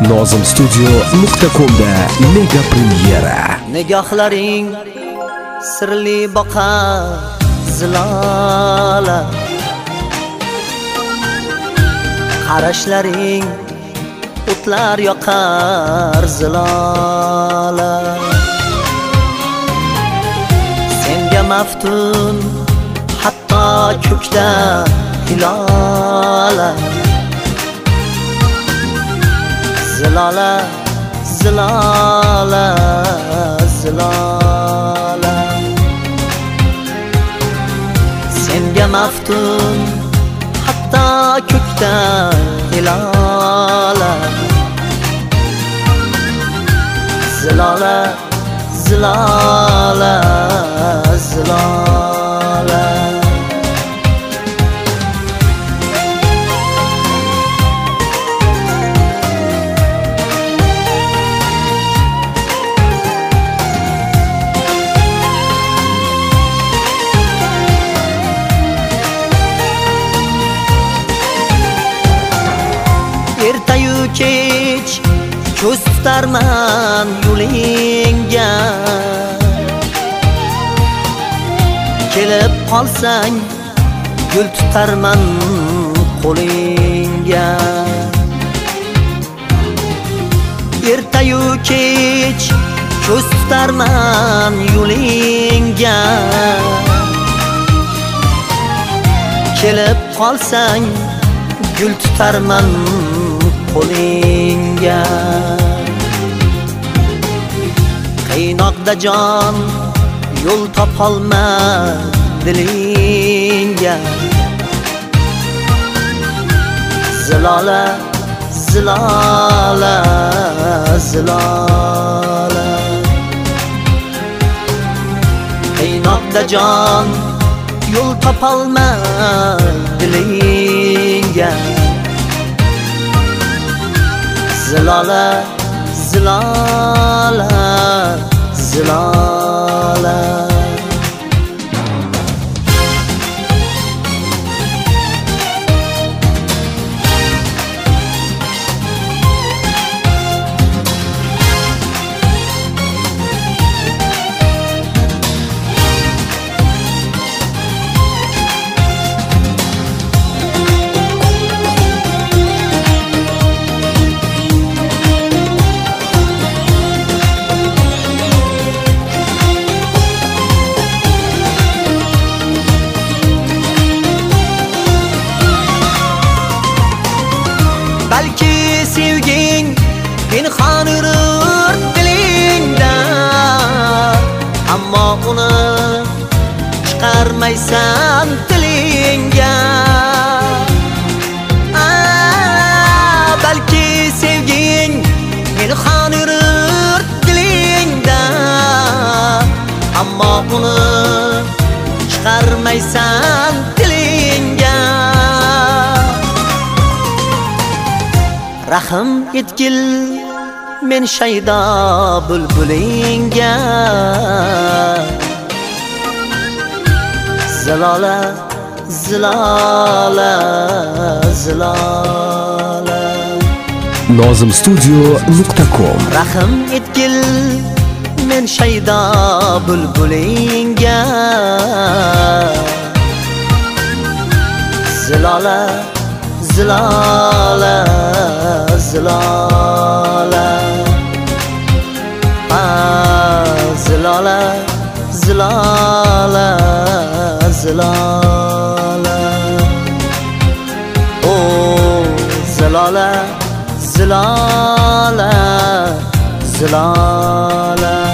nozimstudio.com'da mega premyera. Nigohlaring sirli boqar zilola, qarashlaring o'tlar yoqar zilola. Senga maftun hatto ko'kda hilola, zilola, zilola, zilola. Senga maftun hatto ko'kda hilola, zilola, zilola, zilola. Ertayu kech ko'z tutarman yo'lingga, kelib qolsang gul tutarman qo'lingga. Ertayu kech ko'z tutarman yo'lingga, kelib qolsang gul tutarman qo'lingga. Qiynoqda jon yo'l topolmas dilingga, zilola, zilola, zilola. Qiynoqda jon yo'l topolmas dilingga, zilola, zilola, zilola. Balki sevging pinhon urur dilingda, ammo uni chiqarmaysan tilingga. Balki sevging pinhon urur dilingda, ammo uni chiqarmaysan tilingga. Rahim etgil men shaydo bulbulingga, zilola, zilola, zilola. nozimstudio.com. Rahim etgil men shaydo bulbulingga, zilola, zilola, zilola. Zilola, zilola, zilola. Oh, zilola, zilola, zilola.